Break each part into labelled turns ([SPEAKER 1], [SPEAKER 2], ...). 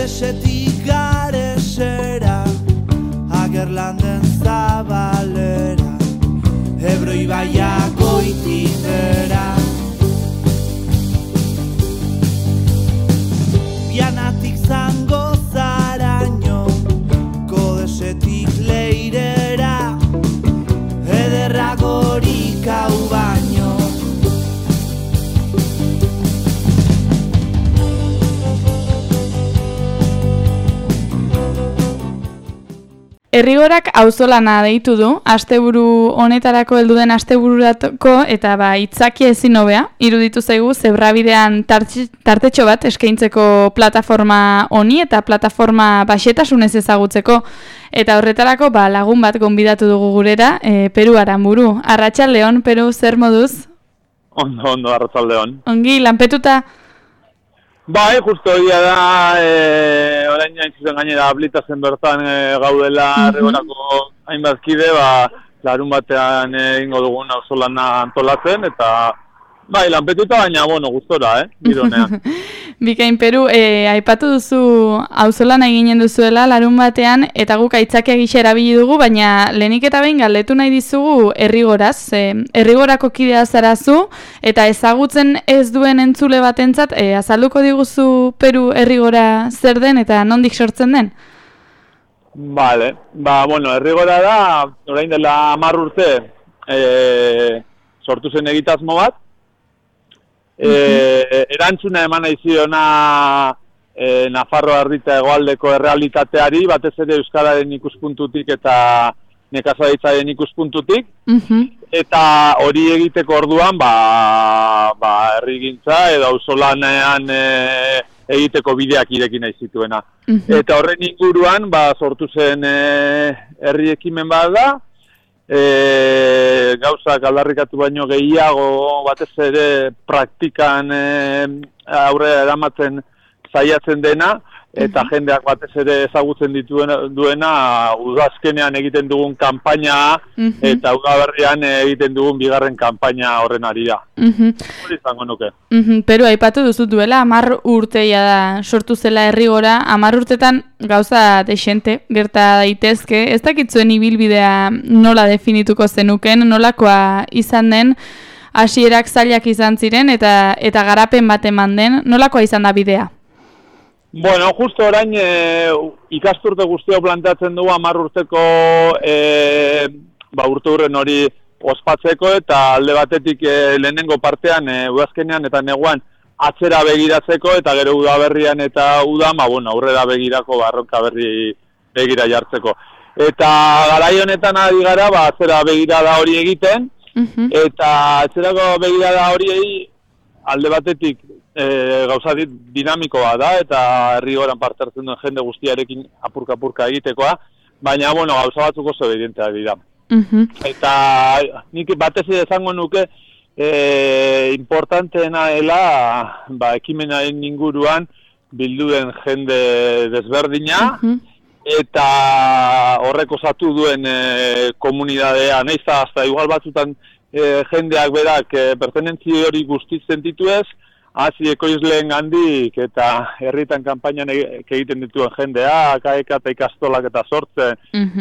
[SPEAKER 1] Kodesetik garesera, Agerlanden zabalera, Ebro ibaiak goitik bera. Bianatik zango zaraino, Kodesetik leirera, Ederragorik hau baino.
[SPEAKER 2] Errigorak auzolana deitu du, asteburu honetarako heldu den astebururako eta itzakia ezin hobea, iruditu zaigu zebrabidean tartetxo bat eskaintzeko plataforma honi eta plataforma baxetasunez ezagutzeko. Eta horretarako lagun bat gonbidatu dugu gurera, Peru Aranburu. Arratsaldeon, Peru, zer moduz?
[SPEAKER 3] Ondo, arratsaldeon.
[SPEAKER 2] Ongi, lanpetuta?
[SPEAKER 3] Bai, justo egia da, orain jaintzuten gainera ablitazen bertan gaudela Errigorako hainbat kide, larun batean egingo dugun auzolana antolatzen, eta bai, lanpetuta baina, gustora, gironea.
[SPEAKER 2] Bikain, Peru, aipatu duzu auzolana eginen duzuela larun batean, eta guk aitzakia gisa erabili dugu, baina lehenik eta behin galdetu nahi dizugu Errigoraz. Errigorako kidea zarazu, eta ezagutzen ez duen entzule batentzat, azalduko diguzu Peru Errigora zer den eta nondik sortzen den?
[SPEAKER 3] Vale, Errigora da, orain dela 10 urte, sortu zen egitasmo bat, erantzuna eman nahi ziona Nafarro Ardita hegoaldeko errealitateari, batez ere euskararen ikuspuntutik eta nekazaritzaren ikuspuntutik, eta hori egiteko orduan herrigintza edo auzolanean egiteko bideak ireki nahi zituena. Eta horren inguruan sortu zen herri ekimen bat da, gauzak aldarrikatu baino gehiago batez ere praktikan aurrera eramaten saiatzen dena, eta jendeak batez ere ezagutzen duena udazkenean egiten dugun kanpaina eta udaberrian egiten dugun bigarren kanpaina horren arira. Hori izango nuke.
[SPEAKER 2] Pero aipatu duzu duela 10 urteia da sortu zela Errigora, 10 urtetan gauza dexente gerta daitezke. Ez dakitzuen ibilbidea nola definituko zenuken, nolakoa izan den, hasierak zailak izan ziren eta garapen bat eman den, nolakoa izan da bidea?
[SPEAKER 3] Justo orain ikasturte guztio planteatzen dugu 10 urteko urte hurren hori ospatzeko, eta alde batetik lehenengo partean udazkenean eta neguan atzera begiratzeko, eta gero udaberrian eta udan aurrera begirako barronka berri begira jartzeko. Eta garai honetan ari gara atzera begirada hori egiten, eta atzerako begirada hori alde batetik gauza dinamikoa da, eta Errigoran parte hartzen duen jende guztiarekin apurka egitekoa, baina gauza batzuk oso evidenteak dira. Eta nik batez esango nuke importanteena dela ekimenaren inguruan bildu den jende desberdina, eta horrek osatu duen komunidadea, nahiz hasta igual batzutan jendeak berak pertenentzi hori guztiz sentitu ez, hasi ekoizleen gandik eta herritan kanpainan egiten dituen jendea, akaeka eta ikastolak eta sortzen,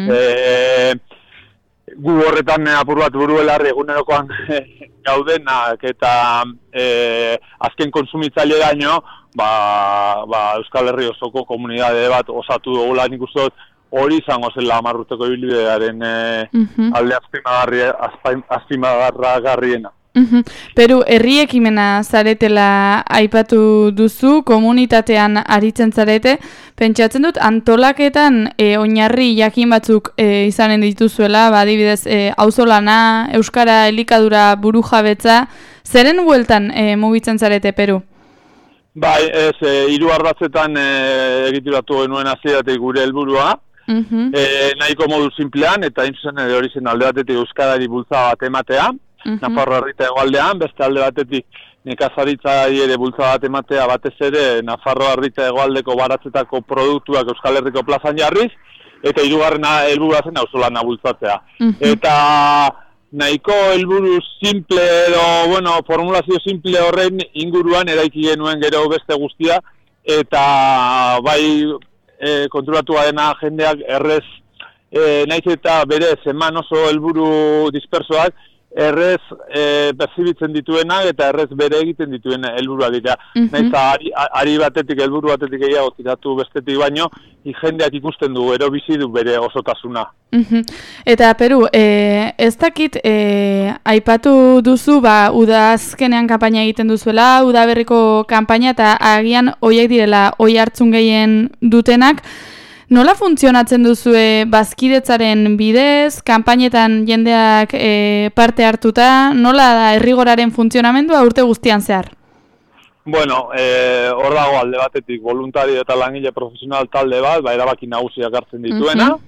[SPEAKER 3] gu horretan apur bat buruelarri egunerokoan gaudenak eta azken konsumitzaile daño, Euskal Herri osoko komunidade bat osatu dugula, nik uste dut hori izango zela 10 urteko ibilbidearen alde azpimarragarriena.
[SPEAKER 2] Peru, herri ekimena zaretela aipatu duzu, komunitatean aritzen zarete, pentsatzen dut antolaketan oinarri jakin batzuk izanen dituzuela, adibidez auzolana, euskara elikadura burujabetza, zeren bueltan mugitzen zarete, Peru?
[SPEAKER 3] Bai, 3 ardatzetan egituratu genuen hasieratik gure helburua, nahiko modu simplean, eta intzuzen hori zen alde batetik euskarari bultza bat ematea, Nafarro Ardita hegoaldean, beste alde batetik nekazaritzari ere bultza bat ematea, batez ere Nafarro Ardita hegoaldeko baratzetako produktuak Euskal Herriko plazan jarriz, eta 3. helburua zen auzolana bultzatzea. Eta nahiko helburu simple edo, formulazio simple horren inguruan eraiki genuen gero beste guztia, eta bai konturatu dena jendeak errez, naiz eta berez eman oso helburu dispersoak, errez perzibitzen dituenak eta errez bere egiten dituen helburuak dira. Naiz ari batetik, helburu batetik gehiago tiratu bestetik baino, jendeak ikusten du, ero bizi du bere osotasuna.
[SPEAKER 2] Eta Peru, ez dakit, aipatu duzu, uda azkenean kanpaina egiten duzuela, uda berriko kanpaina, eta agian hoiek direla oi hartzun gehien dutenak. Nola funtzionatzen duzue bazkidetzaren bidez, kanpainetan jendeak parte hartuta, nola da Errigoraren funtzionamendua urte guztian zehar?
[SPEAKER 3] Bueno, hor dago alde batetik voluntario eta langile profesional talde bat, erabaki nagusiak hartzen dituena,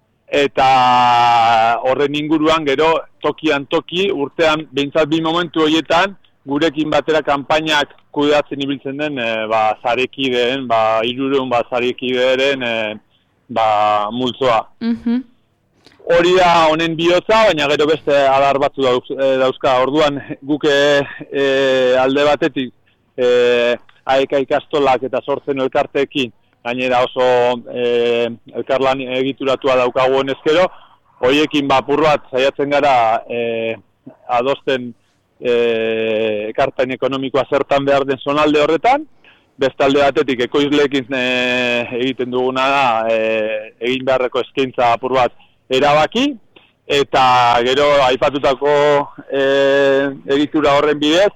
[SPEAKER 3] eta horren inguruan gero tokian toki, urtean behintzat bi momentu horietan, gurekin batera kanpainak kudeatzen ibiltzen den zarekideen, 300 zarekideren multzoa. Hori da honen bihotza, baina gero beste adar batzu dauzka. Orduan guk alde batetik AEK ikastolak eta sortzen elkarteekin, gainera oso elkarlan egituratua daukagu honezkero, horiekin apur bat saiatzen gara adosten ekarpen ekonomikoa zertan behar den zonalde horretan. Beste alde batetik ekoizleekin egiten duguna da egin beharreko eskaintza apur bat erabaki, eta gero aipatutako egitura horren bidez,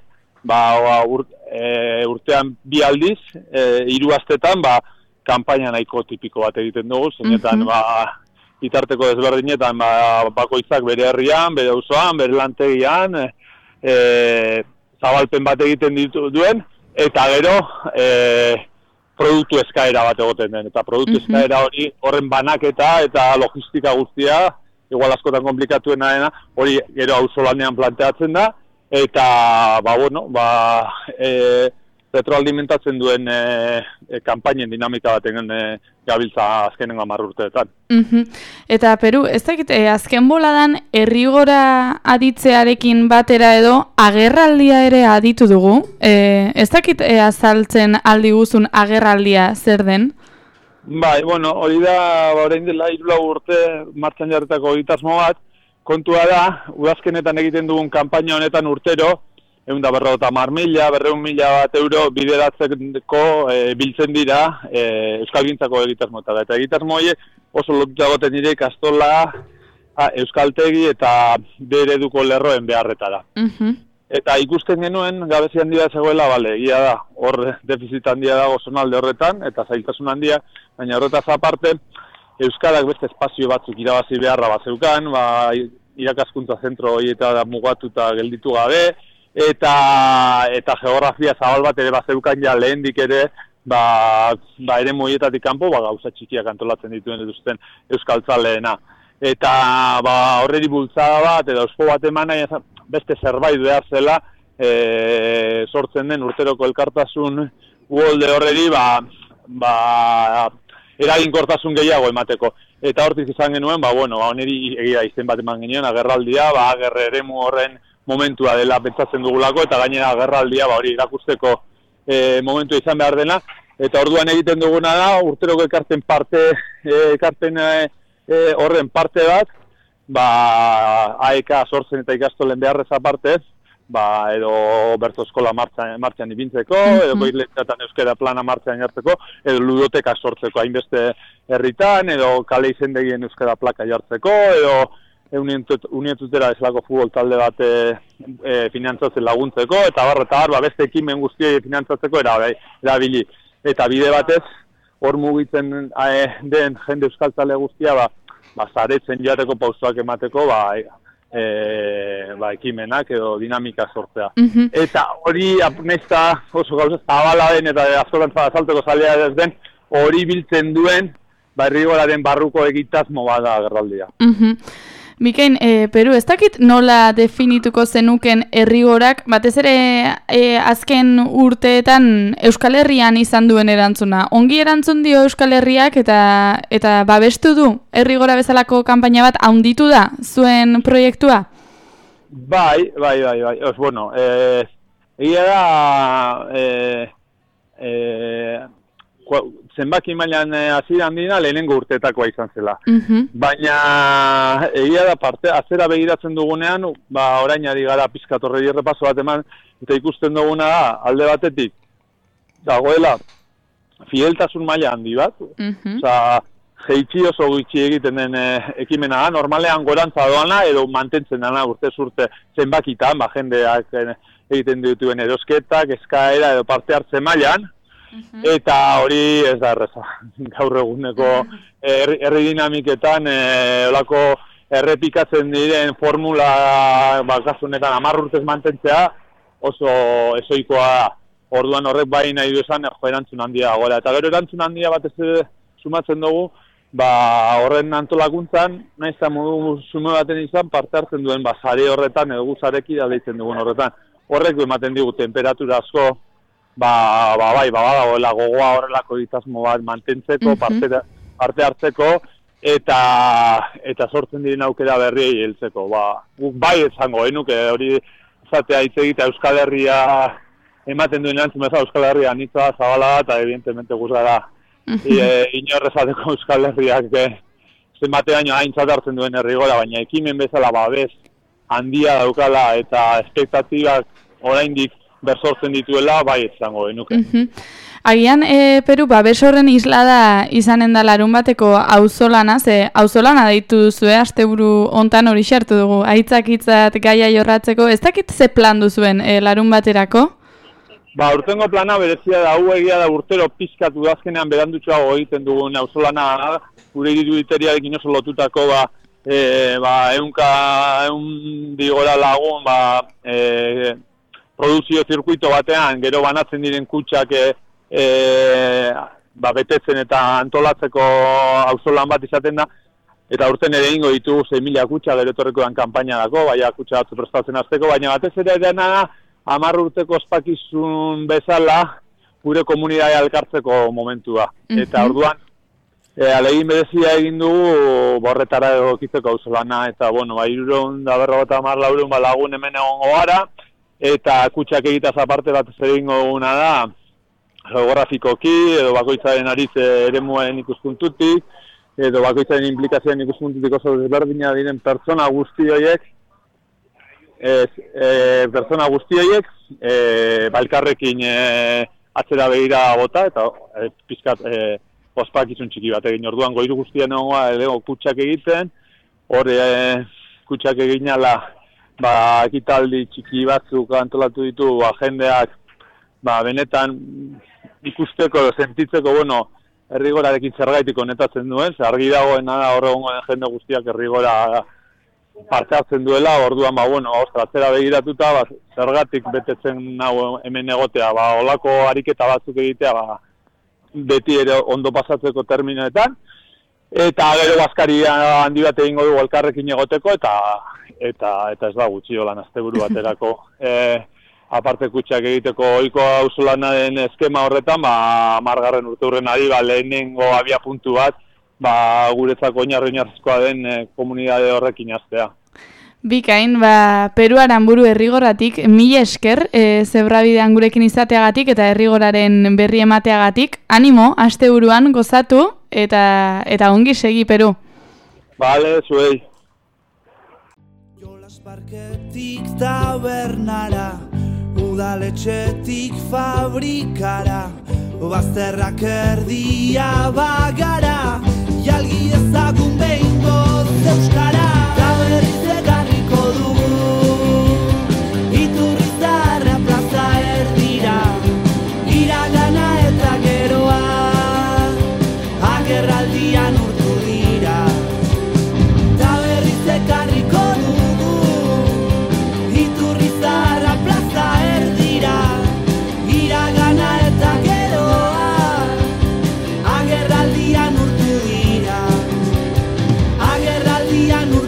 [SPEAKER 3] urtean 2 aldiz, 3 astetan, kanpaina nahiko tipiko bat egiten dugu, zeinetan bitarteko desberdinetan bakoitzak bere herrian, bere auzoan, bere lantegian, zabalpen bat egiten duen, eta gero produktu eskaera bat egoten den, eta produktu eskaera horren banaketa eta logistika guztia, igual askotan komplikatuena dena, hori gero auzolanean planteatzen da, eta retroalimentatzen duen kanpainen dinamika baten gabiltza azkenen 10 urteetan.
[SPEAKER 2] Eta Peru, ez dakit, azken boladan Errigora aditzearekin batera edo agerraldia ere aditu dugu. Ez dakit azaltzen aldi guzun agerraldia zer den?
[SPEAKER 3] Bai, hori da, orain dela 3 urte martxan jarretako egitasmo bat, kontua da, udazkenetan egiten dugun kanpaina honetan urtero, 150.000, 200.000 euro bideratzeko biltzen dira euskalgintzako egitasmoetara. Eta egitasmo horiek oso lotuta egoten dira ikastola, euskaltegi eta B-ereduko lerroen beharretara. Eta ikusten genuen gabezi handia zegoela, egia da, hor defizit handia dago zonalde horretan, eta zailtasun handia, baina horretaz aparte, euskarak beste espazio batzuk irabazi beharra bazeukan, irakaskuntza zentro horieta mugatuta gelditu gabe, eta geografia zabal bat ere bazeukan ja lehendik ere ere moietatik kanpo gauza txikiak antolatzen dituen eduzten euskaltzaleena. Eta horreri bultzada bat edo ospo bat eman nahi beste zerbait behar zela sortzen den urteroko elkartasun uholde horreri eraginkortasun gehiago emateko. Eta hortik izan genuen, honeri egia izen bat eman genuen, agerraldia, agerre eremu horren momentua dela pentsatzen dugulako, eta gainera agerraldia hori irakusteko momentua izan behar dena, eta orduan egiten duguna da, urteroko ekarten horren parte bat, AEK sortzen eta ikastolen beharrez aparte, edo bertso eskola martxan ipintzeko, edo koizleetan euskara plana martxan jartzeko, edo ludoteka sortzeko hainbeste herritan, edo kale izendegien euskara plaka jartzeko, edo unientutera eslako futbol talde bat finantzatzen laguntzeko, eta beste ekimen guztioi finantzatzeko erabili. Eta bide batez, hor mugitzen den jende euskaltzale guztia, zaretzen joateko pausoak emateko, ekimenak edo dinamika sortzea. Eta hori apnezta oso gauza zabala den eta askotan azalteko zalea ez den, hori biltzen duen, Errigoraren barruko egitasmo bada agerraldia.
[SPEAKER 2] Bikain, Peru, ez dakit nola definituko zenuken Errigorak, batez ere azken urteetan Euskal Herrian izan duen erantzuna. Ongi erantzun dio Euskal Herriak eta babestu du Errigora bezalako kanpaina bat handitu da zuen proiektua?
[SPEAKER 3] Bai. Egia da zenbaki mailan hasieran dina lehenengo urteetakoa izan zela. Baina egia da atzera begiratzen dugunean, orain ari gara pizkat horri errepaso bat eman, eta ikusten duguna da, alde batetik, dagoela, fideltasun maila handi bat, jeitsi oso gutxi egiten den ekimena da, normalean gorantza doana edo mantentzen dana urtez urte zenbakitan, jendeak egiten dituen erosketak, eskaera edo parte hartze mailan, eta hori ez da erreza. Gaur eguneko herri dinamiketan olako errepikatzen diren formula kasunetan 10 urtez mantentzea oso ezoikoa da. Orduan horrek bai nahi du esan erantzun handia dagoela. Eta gero erantzun handia batez sumatzen dugu, horren antolakuntzan, nahiz eta modu sume baten izan, parte hartzen duen sare horretan, edo guzareki da deitzen dugun horretan. Horrek ematen digu temperatura asko, badagoela gogoa horrelako egitasmo bat mantentzeko, parte hartzeko, eta sortzen diren aukera berriei heltzeko. Guk bai esango, nuke hori izatea hitz egitea Euskal Herria ematen duen erantzun bezala Euskal Herria anitza, zabala da, eta evidentemente guzara inorrezateko Euskal Herriak zenbateaino aintzat hartzen duen herrigora, baina ekimen bezala babes handia daukala eta espektatibak oraindik bersortzen dituela, bai izango genuke.
[SPEAKER 2] Agian, Peru, babes horren islada izanen da larun bateko auzolana, auzolana deitu duzue, asteburu hontan hori xartu dugu, aitzakitzat gaia jorratzeko, ez dakit ze plan duzuen larun baterako?
[SPEAKER 3] Urtengo plana berezia da, egia da urtero pizkatu azkenean berandutxoago egiten dugun auzolana, gure iruditeriarekin oso lotutako, ehun digora lagun, produzio zirkuito batean, gero banatzen diren kutxak betetzen eta antolatzeko auzolan bat izaten da, eta urten ere ingo ditugu 6.000 kutxa, gero etorrekoan kanpaina dako, kutxa batzu prestatzen azteko, baina batez ere dena da, 10 urteko ospakizun bezala, gure komunitatea elkartzeko momentua. Eta orduan, alegin berezia egin dugu borretara egokitzeko auzolana, eta 350 lagun hemen egongo gara, eta kutxak egitaz aparte bat egingo duguna da, geografikoki, edo bakoitzaren aritz eremuen ikuspuntutik, edo bakoitzaren implikazioen ikuspuntutik oso desberdina diren pertsona guzti horiek, balkarrekin atzera begira bota, eta pizkat ospakizun txiki bat egin. Orduan goiru guztien egongo kutxak egiten, hor kutxak egin ala, ekitaldi txiki batzuk antolatu ditu, jendeak, benetan ikusteko, sentitzeko, herrigorarekin zergaitik honetatzen duen, argi dagoena da hor egongo den jende guztiak herrigora parte hartzen duela, orduan, atzera begiratuta, zergatik betetzen nago hemen egotea, olako ariketa batzuk egitea, beti ere ondo pasatzeko terminoetan, eta gero bazkaria handi bat egingo dugu elkarrekin egoteko, eta ez da gutxi lan asteburu baterako aparte kutxak egiteko ohiko auzolanaren eskema horretan, 10. urteurren ari lehenengo abia puntu bat, guretzako oinarrizkoa den komunitate horrekin hastea.
[SPEAKER 2] Bikain, Peruaren buru Errigorratik, 1000 esker, zebrabidean gurekin izateagatik eta Errigoraren berri emateagatik. Animo, asteburuan gozatu eta ongi segi, Peru.
[SPEAKER 3] Bale, zuei.
[SPEAKER 1] Jolas parketik tabernara, udaletxetik fabrikara, bazterrak erdia bagara, jalgi ezagun behingoz euskara. Berriz egarriko dugu, Iturrizarra plaza erdira, iragana eta geroa, agerraldian urtu dira. Ta berriz egarriko dugu, Iturrizarra plaza erdira, iragana eta geroa, agerraldian urtu dira, agerraldian urtu dira.